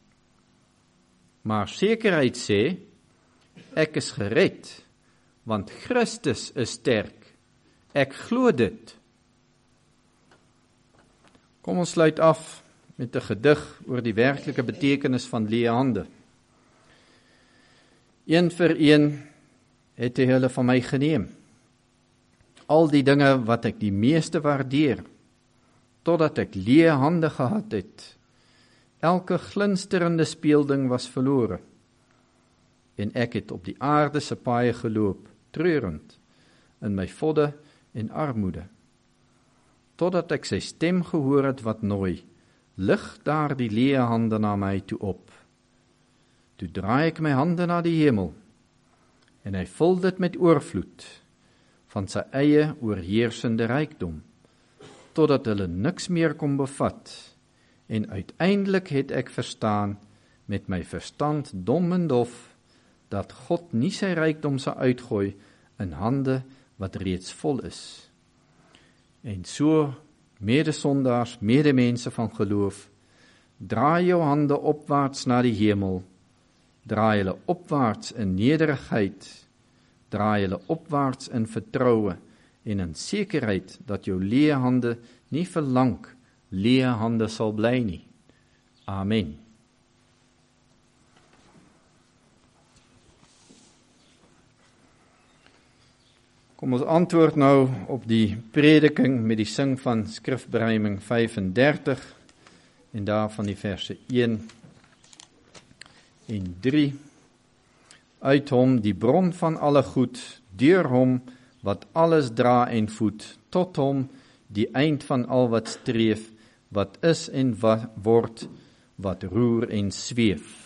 Maar sekerheid sê, ek is gered want Christus is sterk. Ek glo dit. Kom ons sluit af met 'n gedig oor die werklike betekenis van leë hande. Een vir een het hy hulle van my geneem. Al die dinge wat ek die meeste waardeer, totdat ek leë hande gehad het. Elke glinsterende speelding was verlore. En ek het op die aarde se paaie geloop, treurend, in my vodde en armoede. Totdat ek sy stem gehoor het wat nooi, lig daar die leë hande na my toe op. Toe draai ek my hande na die hemel, en hy vul dit met oorvloed, van sy eie oorheersende rykdom, totdat hulle niks meer kon bevat, en uiteindelik het ek verstaan, met my verstand dom en dof, dat God nie sy rykdom sal uitgooi in hande wat reeds vol is. En so, medesondaars, medemense van geloof, draai jou hande opwaarts na die hemel, draai hulle opwaarts in nederigheid, draai hulle opwaarts in vertroue en in sekerheid dat jou leë hande nie vir lank leë hande sal bly nie. Amen. Kom ons antwoord nou op die prediking met die sing van skrifberuiming vyfendertig en daarvan die verse een en drie. Uit hom die bron van alle goed, deur hom wat alles dra en voed, tot hom die eind van al wat streef, wat is en wat word, wat roer en zweef.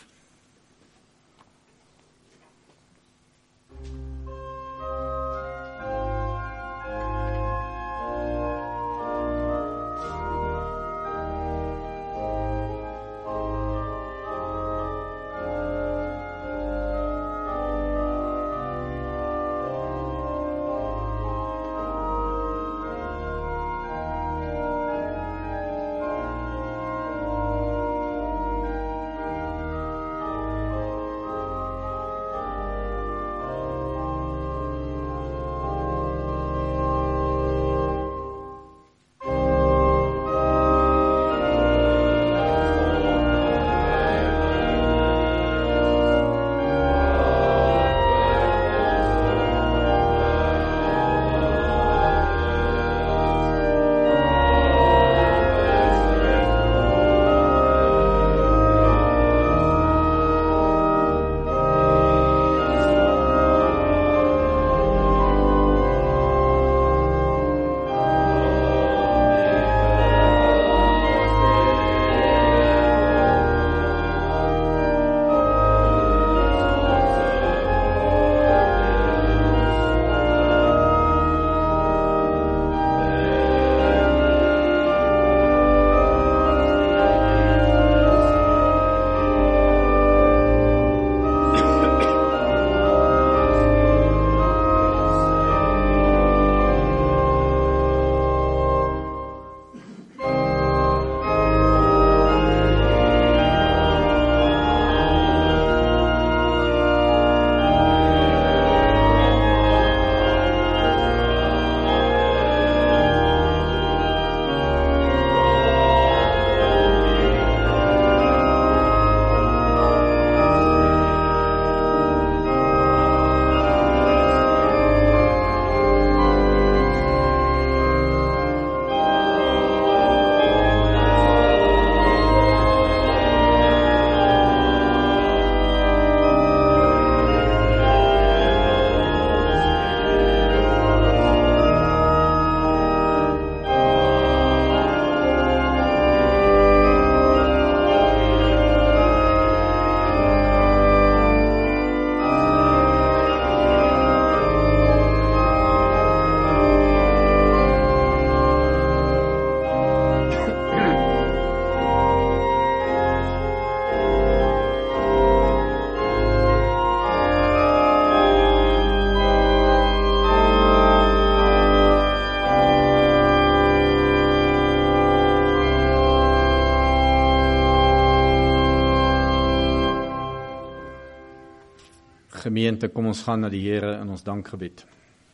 Gemeente, kom ons gaan na die Here in ons dankgebed.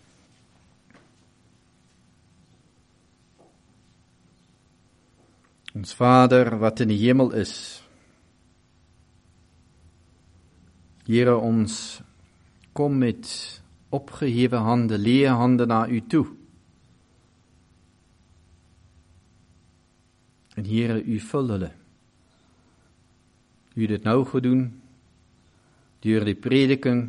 Ons Vader wat in die hemel is, Here, ons kom met opgehewe hande, leë hande na U toe. En Here, U vul hulle. U het dit nou gedoen, deur die prediking,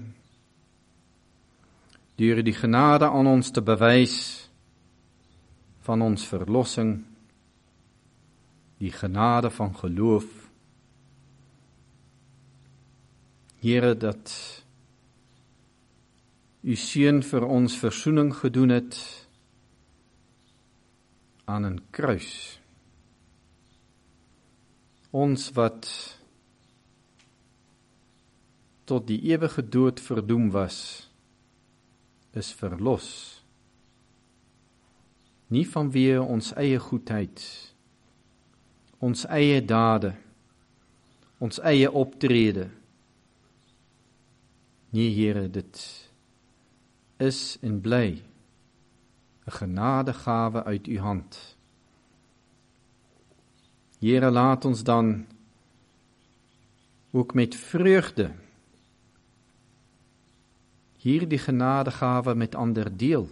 deur die genade aan ons te bewys van ons verlossing, die genade van geloof. Here, dat U Seun vir ons versoening gedoen het aan 'n kruis. Ons wat tot die ewige dood verdoem was, is verlos. Nie vanweë ons eie goedheid, ons eie dade, ons eie optrede. Nee, Here, dit is en bly 'n genadegawe uit U hand. Here, laat ons dan ook met vreugde hierdie genadegawe met ander deel.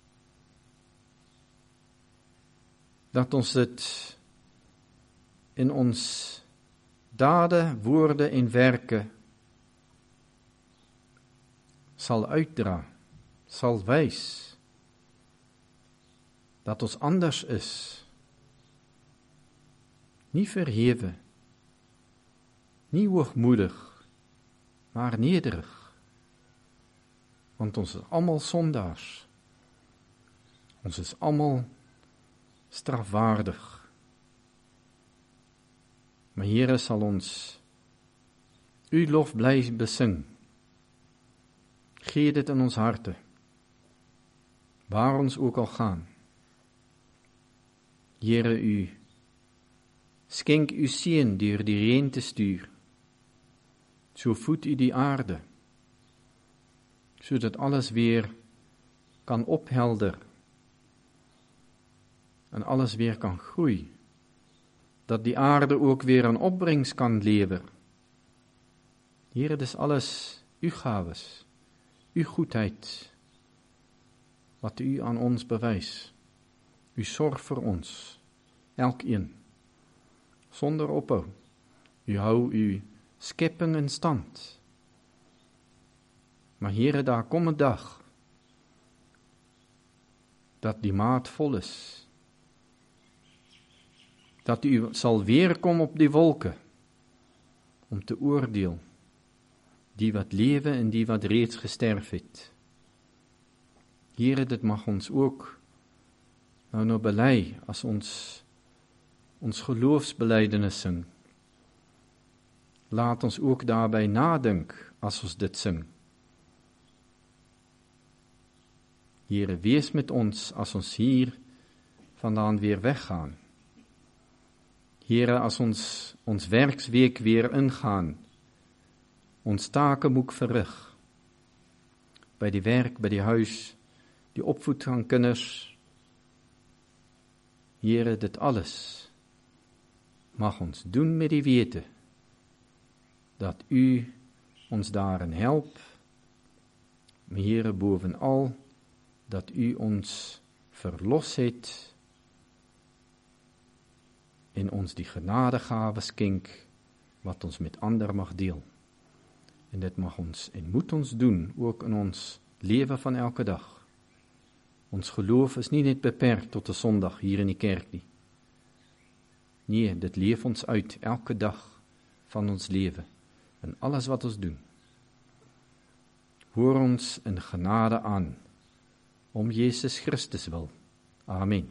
Dat ons dit in ons dade, woorde en werke sal uitdra, sal wys dat ons anders is. Nie verhewe, nie hoogmoedig, maar nederig. Want ons is almal sondaars. Ons is almal strafwaardig. Maar Here, sal ons U lof bly besing. Gee dit in ons harte, waar ons ook al gaan. Here, U skenk U seën deur die reën te stuur. So voed U die aarde, sodat alles weer kan ophelder en alles weer kan groei, dat die aarde ook weer een opbrengs kan lewer. Here, dis alles U gawes, U goedheid, wat U aan ons bewys. U sorg vir ons, elkeen, sonder ophou. U hou U skepping in stand. Maar Here, daar kom 'n dag dat die maat vol is. Dat U sal weerkom op die wolke om te oordeel die wat lewe en die wat reeds gesterf het. Here, dit mag ons ook nou nou bely as ons ons geloofsbelydenis sing. Laat ons ook daarbey nadink as ons dit sing. Here, wees met ons as ons hier vandaan weer weggaan. Here, as ons ons werksweek weer ingaan, ons take moet verrig, by die werk, by die huis, die opvoed van kinders. Here, dit alles mag ons doen met die wete, dat U ons daarin help, maar Here, bovenal, dat U ons verlos het en ons die genadegawe skenk wat ons met ander mag deel. En dit mag ons en moet ons doen ook in ons lewe van elke dag. Ons geloof is nie net beperk tot 'n Sondag hier in die kerk nie. Nee, dit leef ons uit elke dag van ons lewe en alles wat ons doen. Hoor ons in genade aan om Jesus Christus wil. Amen.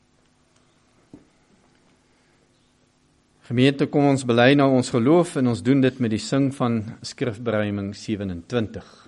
Gemeente, kom ons bely nou ons geloof en ons doen dit met die sing van Skrifberuiming sewenentwintig.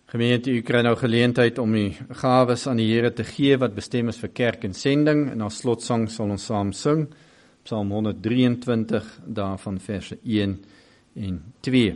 Gemeente, u kry nou geleentheid om die gawes aan die Here te gee wat bestem is vir kerk en sending. En as slotsang sal ons saam sing, Psalm honderddrieëntwintig, daarvan verse een en twee.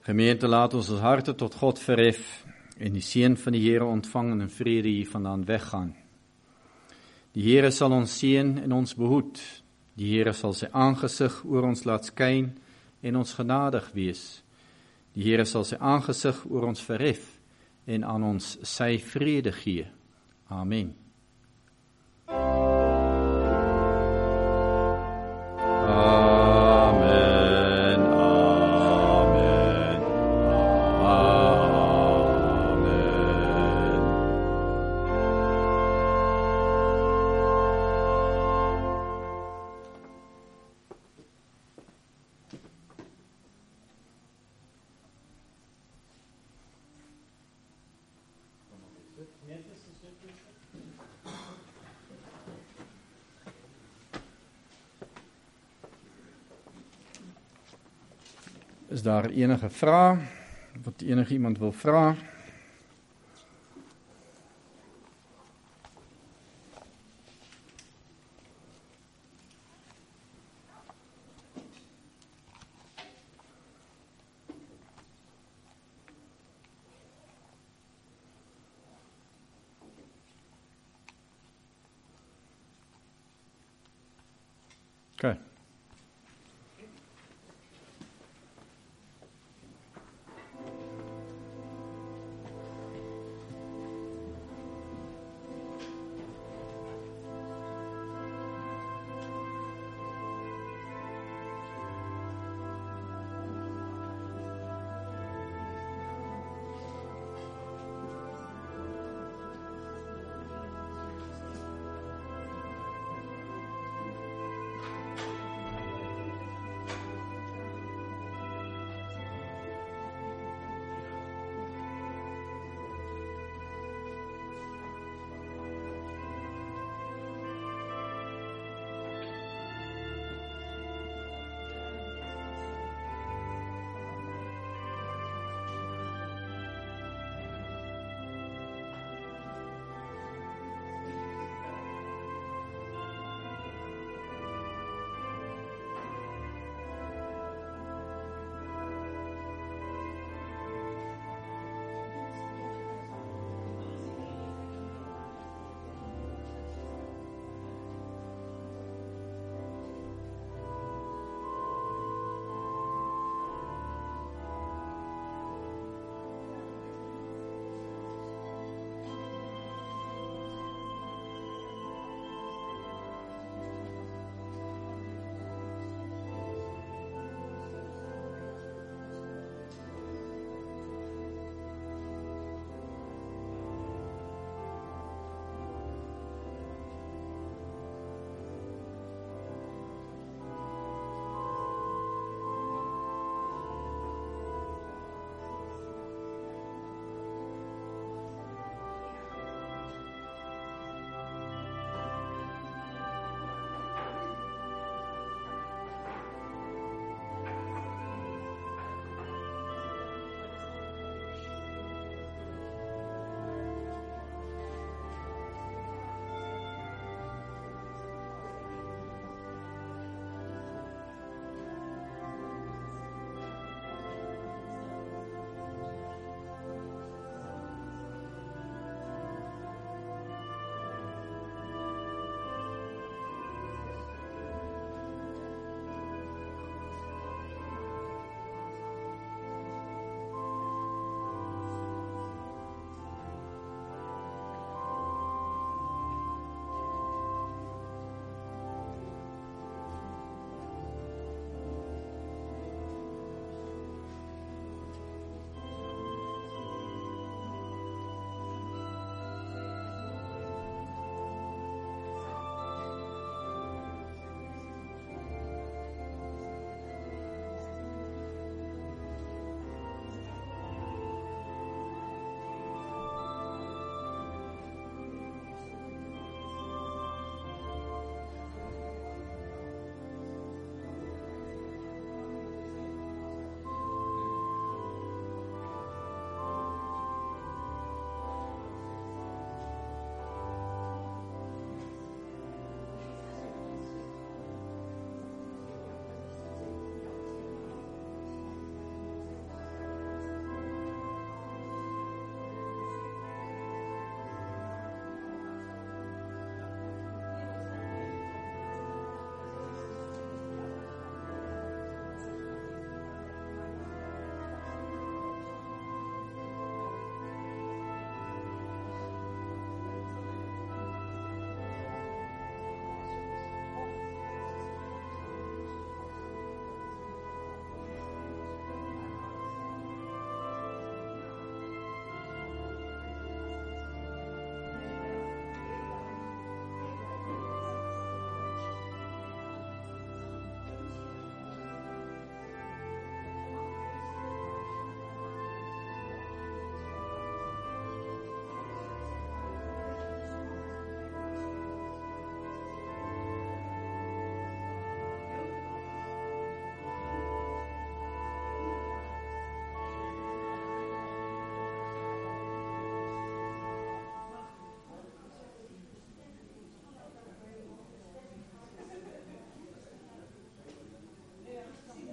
Gemeente, laat ons ons harte tot God verhef en die seën van die Here ontvang en in vrede hier vandaan weggaan. Die Here sal ons seën en ons behoed. Die Here sal sy aangesig oor ons laat skyn en ons genadig wees. Die Here sal sy aangesig oor ons verhef en aan ons sy vrede gee. Amen. Amen, amen, amen. Is daar enige vrae? Wat enige iemand wil vra? Okay.